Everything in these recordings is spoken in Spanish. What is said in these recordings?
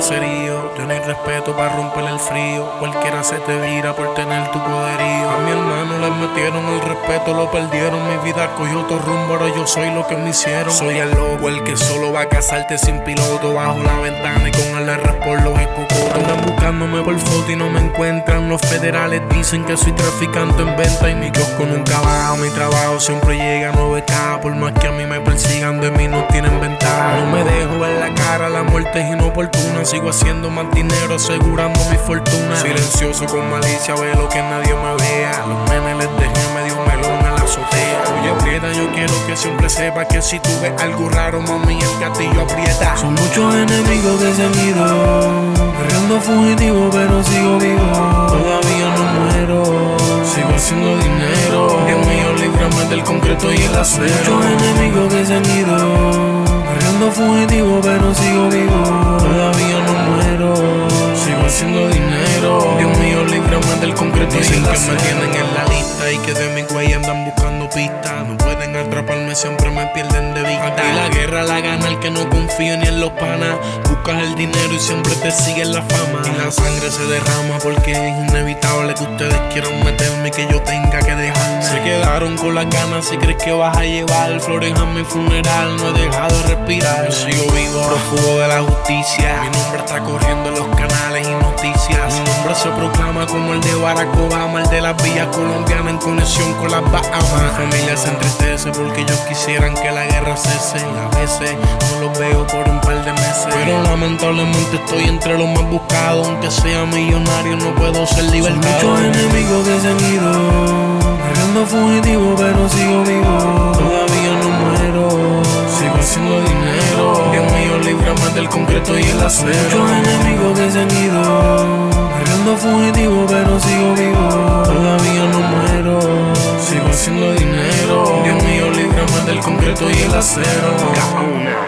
caserío. Yo no hay respeto para romper el frío. Cualquiera se te vira por tener tu poderío. A mi hermano le metieron el respeto, lo perdieron. Mi vida cogió otro rumbo, ahora yo soy lo que me hicieron. Soy el loco, el que solo va a casarte sin piloto. Bajo la ventana y con el R por los escocotos. Andan buscándome por foto y no me encuentran. Los federales dicen que soy traficante en venta. Y mi kiosco nunca baja, mi trabajo siempre llega a 9K. Por más que a mí me persigan, de mí no tienen ventaja. No me dejo ver la cara, la muerte es inoportuna. Sigo haciendo más dinero, asegurando mi fortuna. Silencioso con malicia, veo que nadie me vea. Los nenes les dejé medio melón en la azotea. Oye, aprieta, yo quiero que siempre sepa que si tú ves algo raro, mami, el gatillo aprieta. Son muchos enemigos que se han ido, corriendo fugitivo pero sigo vivo. Todavía no muero, sigo haciendo dinero. Dios mío, líbrame del concreto y el acero. Muchos enemigos que se han ido, corriendo fugitivo pero sigo vivo. Todavía no muero, sigo haciendo dinero. Dios mío, líbrame del concreto y el acero. Me tienen en la lista y que de mi güey andan buscando pistas. No pueden atraparme, siempre me pierden de vista. Aquí la guerra la gana el que no confía ni en los panas. Buscas el dinero y siempre te sigue la fama. Y la sangre se derrama porque es inevitable que ustedes quieran meterme y que yo tenga que dejarme. Se quedaron con las ganas si crees que vas a llevar flores a mi funeral. No he dejado de respirar, yo sigo vivo, prófugo de la justicia. Mi nombre está corriendo en los canales y noticias. Mi nombre se proclama como el de Barack Obama, el de las villas colombianas en conexión con las Bahamas. Mi familia se entristece porque ellos quisieran que la guerra cese. A veces no los veo por un par de meses, pero lamentablemente estoy entre los más buscados. Aunque sea millonario no puedo ser libertado. Son muchos enemigos que se han ido, corriendo fugitivo pero sigo vivo. Todavía no muero, sigo haciendo dinero. Dios mío, líbrame del concreto y el acero. Muchos enemigos que se han ido, corriendo fugitivo pero sigo vivo. Todavía no muero, sigo haciendo dinero. Dios mío, líbrame del concreto y el acero. Gaona,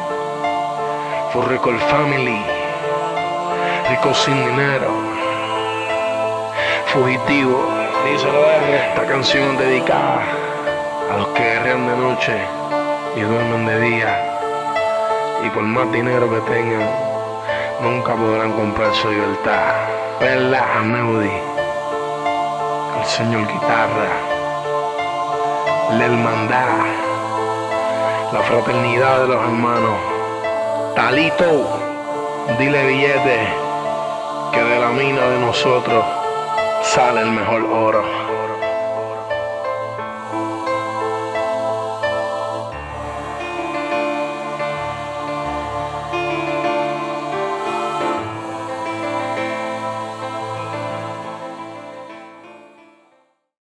For Record Family, rico sin dinero, fugitivo. Díselo, esta canción dedicada a los que guerrean de noche y duermen de día, y por más dinero que tengan nunca podrán comprar su libertad. Perla Aneudi, el señor Guitarra, la hermandad, la fraternidad de los hermanos. Talito, dile billete que de la mina de nosotros sale el mejor oro.